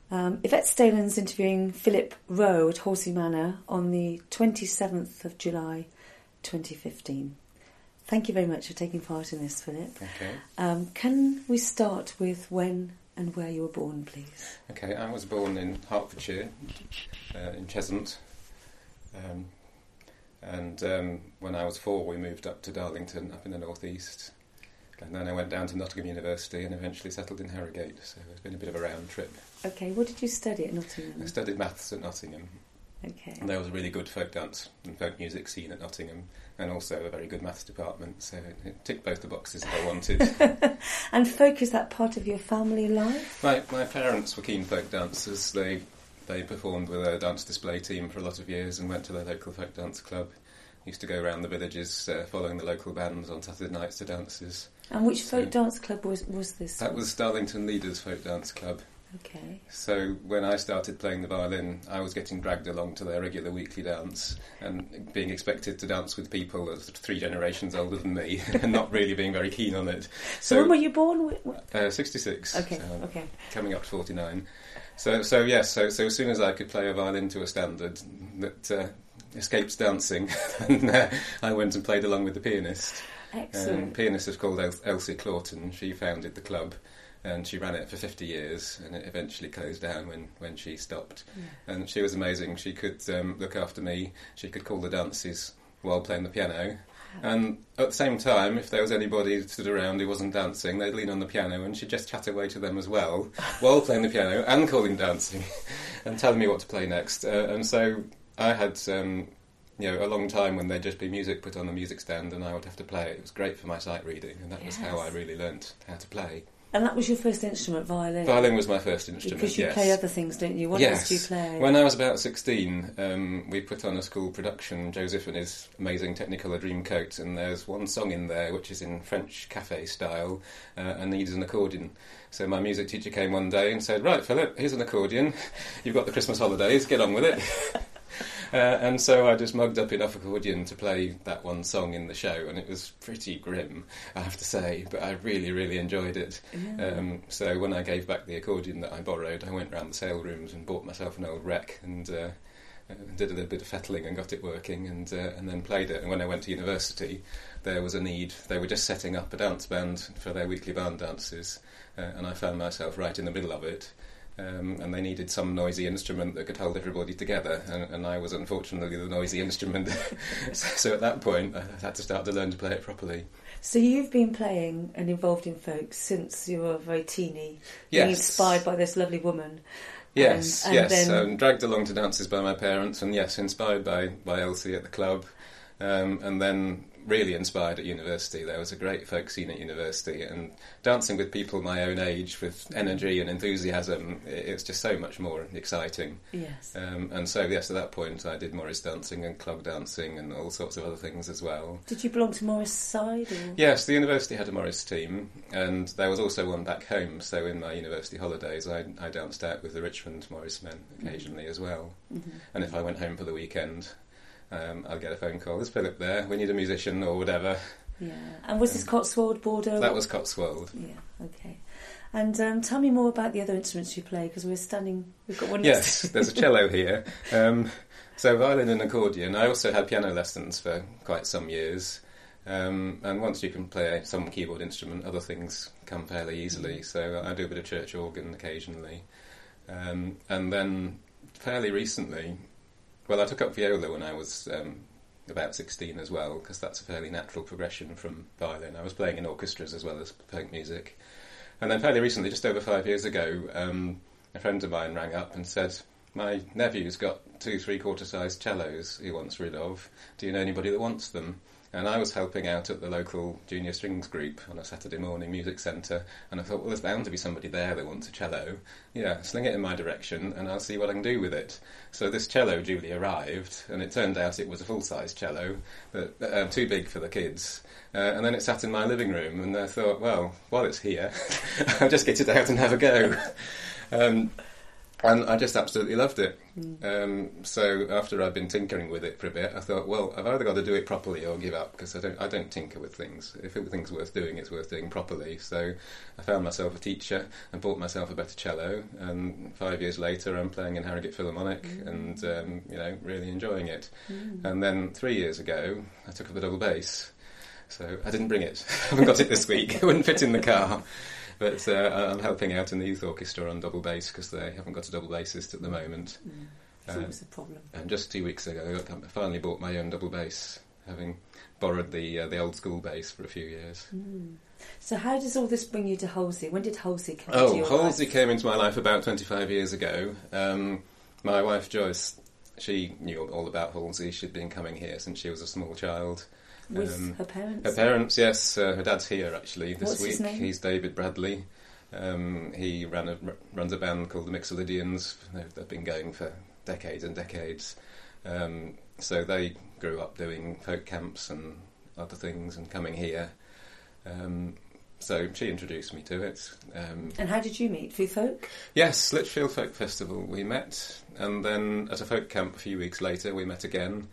Yvette Stalen's interviewing Philip Rowe at Horsey Manor on the 27th of July 2015. Thank you very much for taking part in this, Philip. Okay. Can we start with when and where you were born, please? Okay, I was born in Hertfordshire, in Cheshunt. And when I was 4, we moved up to Darlington, up in the northeast. And then I went down to Nottingham University and eventually settled in Harrogate, so it's been a bit of a round trip. Okay, what did you study at Nottingham? I studied maths at Nottingham. Okay. And there was a really good folk dance and folk music scene at Nottingham, and also a very good maths department, so it ticked both the boxes that I wanted. And folk, is that part of your family life? My parents were keen folk dancers. They performed with a dance display team for a lot of years and went to their local folk dance club. Used to go around the villages following the local bands on Saturday nights to dances. And which folk dance club was this? That was Darlington Leaders Folk Dance Club. Okay. So when I started playing the violin, I was getting dragged along to their regular weekly dance and being expected to dance with people that were 3 generations older than me and not really being very keen on it. So when were you born? 66. Okay, so okay. Coming up to 49. So yes, so as soon as I could play a violin to a standard that escapes dancing, and I went and played along with the pianist. Excellent. The pianist was called Elsie Clawton. She founded the club and she ran it for 50 years, and it eventually closed down when she stopped. Yeah. And she was amazing. She could look after me. She could call the dances while playing the piano. And at the same time, if there was anybody stood around who wasn't dancing, they'd lean on the piano and she'd just chat away to them as well, while playing the piano and calling dancing, and telling me what to play next. And so I had a long time when there'd just be music put on the music stand and I would have to play it. It was great for my sight reading, and that was how I really learnt how to play. And that was your first instrument, violin? Violin was my first instrument, because you play other things, don't you? What else do you play? When I was about 16, we put on a school production, Joseph and his amazing Technicolor Dreamcoat, and there's one song in there which is in French cafe style and needs an accordion. So my music teacher came one day and said, "Right, Philip, here's an accordion. You've got the Christmas holidays, get on with it." And so I just mugged up enough accordion to play that one song in the show, and it was pretty grim, I have to say, but I really, really enjoyed it. Yeah. So when I gave back the accordion that I borrowed, I went round the sale rooms and bought myself an old wreck and did a little bit of fettling and got it working, and then played it. And when I went to university, there was a need. They were just setting up a dance band for their weekly band dances, and I found myself right in the middle of it. And they needed some noisy instrument that could hold everybody together, and I was unfortunately the noisy instrument. So at that point I had to start to learn to play it properly. So you've been playing and involved in folk since you were very teeny, yes. Being inspired by this lovely woman. Yes, and then dragged along to dances by my parents, and yes, inspired by Elsie at the club, and then really inspired at university. There was a great folk scene at university, and dancing with people my own age with energy and enthusiasm, it's just so much more exciting. Yes. And so, yes, at that point I did Morris dancing and club dancing and all sorts of other things as well. Did you belong to Morris side? Or? Yes, the university had a Morris team, and there was also one back home, so in my university holidays I danced out with the Richmond Morris men occasionally as well. Mm-hmm. And if I went home for the weekend, I'll get a phone call. There's Philip there. We need a musician or whatever. Yeah. And was this Cotswold, Bordeaux? That was Cotswold. Yeah. Okay. And tell me more about the other instruments you play, because we've got one. Yes, there's a cello here. So violin and accordion. I also had piano lessons for quite some years. And once you can play some keyboard instrument, other things come fairly easily. So I do a bit of church organ occasionally. And then fairly recently, well, I took up viola when I was about 16 as well, because that's a fairly natural progression from violin. I was playing in orchestras as well as folk music. And then fairly recently, just over 5 years ago, a friend of mine rang up and said, "My nephew's got 2 3/4-sized cellos he wants rid of. Do you know anybody that wants them?" And I was helping out at the local junior strings group on a Saturday morning music centre, and I thought, well, there's bound to be somebody there that wants a cello. Yeah, sling it in my direction and I'll see what I can do with it. So this cello duly arrived, and it turned out it was a full-size cello, but too big for the kids. And then it sat in my living room, and I thought, well, while it's here, I'll just get it out and have a go. And I just absolutely loved it. So after I'd been tinkering with it for a bit, I thought, well, I've either got to do it properly or give up, because I don't tinker with things. If things worth doing, it's worth doing properly. So I found myself a teacher and bought myself a better cello. And 5 years later, I'm playing in Harrogate Philharmonic and really enjoying it. And then 3 years ago, I took up the double bass. So I didn't bring it. I haven't got it this week. It wouldn't fit in the car. But I'm helping out in the youth orchestra on double bass because they haven't got a double bassist at the moment. So it's a problem. And just 2 weeks ago, I finally bought my own double bass, having borrowed the old school bass for a few years. So how does all this bring you to Holsey? When did Holsey come into your life? Holsey came into my life about 25 years ago. My wife Joyce, she knew all about Holsey. She'd been coming here since she was a small child. With her parents? Her parents, yes. Her dad's here, actually, this What's week. His name? He's David Bradley. He runs a band called the Mixolydians. They've been going for decades and decades. So they grew up doing folk camps and other things and coming here. So she introduced me to it. And how did you meet? Through folk? Yes, Lichfield Folk Festival we met. And then at a folk camp a few weeks later we met again.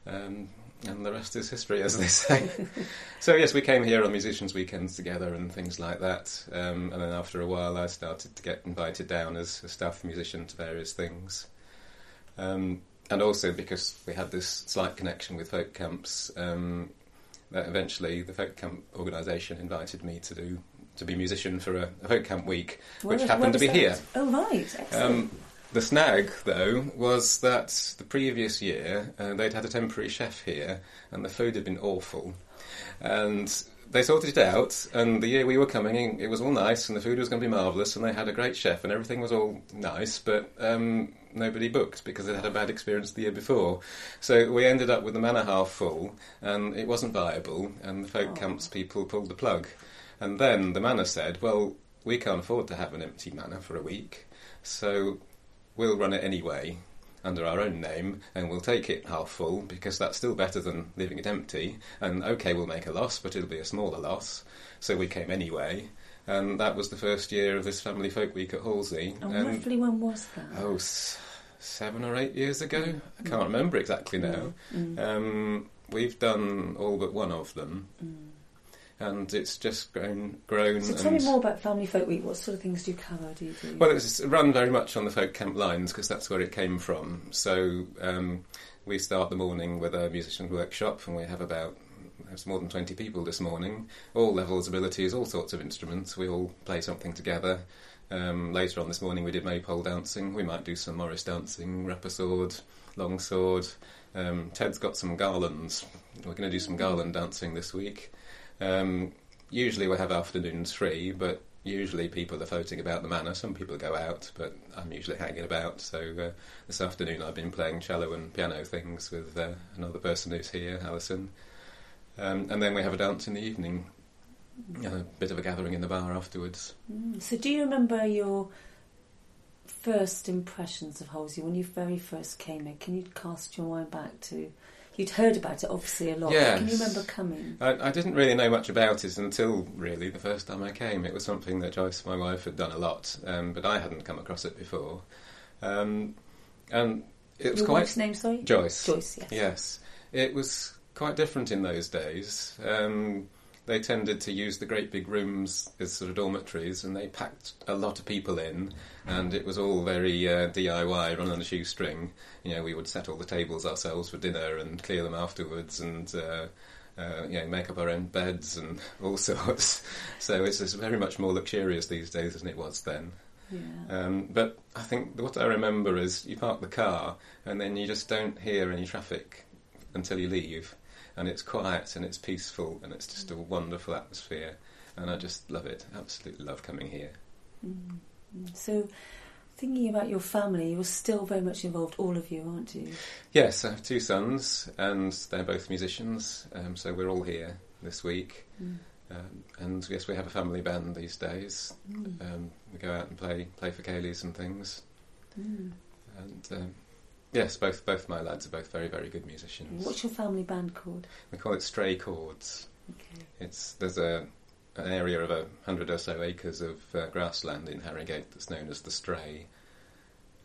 And the rest is history, as they say. So yes, we came here on musicians' weekends together and things like that. And then after a while, I started to get invited down as a staff musician to various things. And also because we had this slight connection with folk camps, that eventually the folk camp organisation invited me to be musician for a folk camp week, which happened to be here. Oh right, excellent. The snag, though, was that the previous year they'd had a temporary chef here and the food had been awful. And they sorted it out, and the year we were coming, it was all nice and the food was going to be marvellous and they had a great chef and everything was all nice, but nobody booked because they'd had a bad experience the year before. So we ended up with the manor half full and it wasn't viable, and the folk camps people pulled the plug. And then the manor said, well, we can't afford to have an empty manor for a week, so we'll run it anyway under our own name and we'll take it half full because that's still better than leaving it empty. And OK, we'll make a loss, but it'll be a smaller loss. So we came anyway. And that was the first year of this family folk week at Halsey. And roughly when was that? 7 or 8 years ago. I can't remember exactly now. We've done all but one of them. And it's just grown. So tell me more about Family Folk Week. What sort of things do you cover? Well, it's run very much on the folk camp lines because that's where it came from. So we start the morning with a musician workshop, and we have there's more than 20 people this morning, all levels, abilities, all sorts of instruments. We all play something together. Later on this morning we did maypole dancing. We might do some Morris dancing, rappersword, longsword. Ted's got some garlands. We're going to do some garland dancing this week. Usually we have afternoons free, but usually people are floating about the manor. Some people go out, but I'm usually hanging about. So this afternoon I've been playing cello and piano things with another person who's here, Alison. And then we have a dance in the evening, a bit of a gathering in the bar afterwards. So do you remember your first impressions of Halsey when you very first came in? Can you cast your mind back to... You'd heard about it, obviously, a lot. Yes. Can you remember coming? I didn't really know much about it until, really, the first time I came. It was something that Joyce, my wife, had done a lot, but I hadn't come across it before. And it was Your quite... wife's name, sorry? Joyce. Joyce, yes. Yes. It was quite different in those days. They tended to use the great big rooms as sort of dormitories, and they packed a lot of people in, and it was all very DIY, run on a shoestring. We would set all the tables ourselves for dinner and clear them afterwards, and make up our own beds and all sorts. So it's very much more luxurious these days than it was then. Yeah. But I think what I remember is you park the car, and then you just don't hear any traffic until you leave. And it's quiet and it's peaceful and it's just a wonderful atmosphere, and I just love it. Absolutely love coming here. So, thinking about your family, you're still very much involved, all of you, aren't you? Yes, I have 2 sons and they're both musicians, so we're all here this week. And yes, we have a family band these days. We go out and play for Kayleys and things. And yes, both my lads are both very, very good musicians. What's your family band called? We call it Stray Chords. Okay. There's an area of 100 or so acres of grassland in Harrogate that's known as the Stray,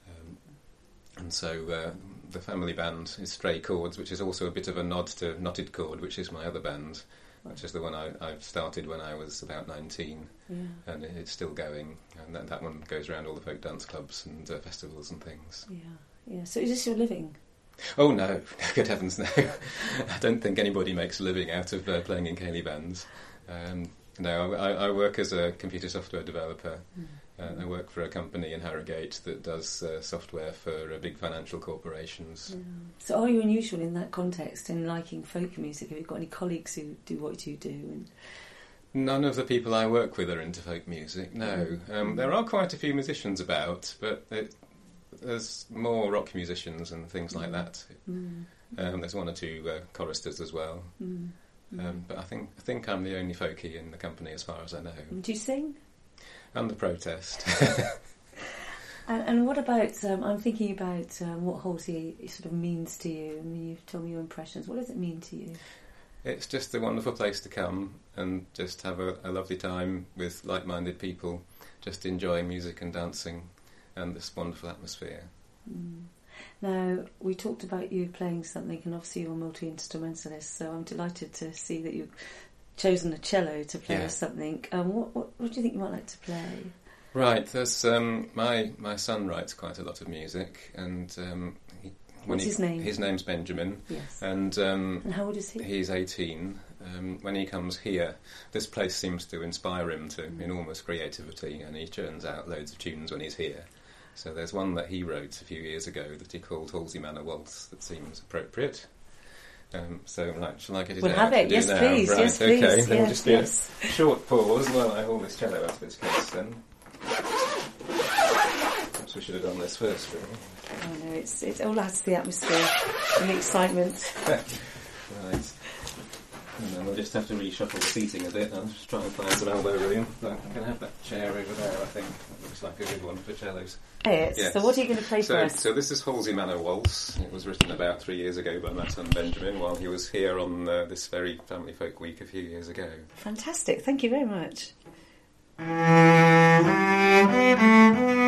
And so the family band is Stray Chords, which is also a bit of a nod to Knotted Chord, which is my other band, which is the one I started when I was about 19, and it's still going. And that one goes around all the folk dance clubs and festivals and things. Yeah. So is this your living? Oh no, good heavens no. I don't think anybody makes a living out of playing in ceilidh bands. No, I work as a computer software developer. I work for a company in Harrogate that does software for big financial corporations. Yeah. So are you unusual in that context, in liking folk music? Have you got any colleagues who do what you do? And none of the people I work with are into folk music, no. There are quite a few musicians about, but there's more rock musicians and things like that. There's one or two choristers as well. But I think I'm the only folkie in the company as far as I know. Do you sing? And the protest. and what about, I'm thinking about what Halsey sort of means to you. I mean, you've told me your impressions. What does it mean to you? It's just a wonderful place to come and just have a lovely time with like-minded people, just enjoying music and dancing and this wonderful atmosphere. Now, we talked about you playing something, and obviously you're a multi-instrumentalist, so I'm delighted to see that you've chosen a cello to play us something. What do you think you might like to play? Right, there's my son writes quite a lot of music, and what's his name? His name's Benjamin. Yes. And how old is he? He's 18. When he comes here, this place seems to inspire him to enormous creativity, and he churns out loads of tunes when he's here. So there's one that he wrote a few years ago that he called Halsey Manor Waltz that seems appropriate. So, shall I get it we'll out? Have it, yes please, right, yes okay. please. Then we'll just do a short pause while I haul this cello out of its case then. Perhaps we should have done this first, really. Oh no, it all adds to the atmosphere and the excitement. Right. And then we'll just have to reshuffle the seating a bit and just try and find some elbow room. I'm going to have that chair over there, I think. That looks like a good one for cellos. Yes. So what are you going to play for us? So this is Halsey Manor Waltz. It was written about 3 years ago by my son Benjamin while he was here on this very Family Folk Week a few years ago. Fantastic. Thank you very much.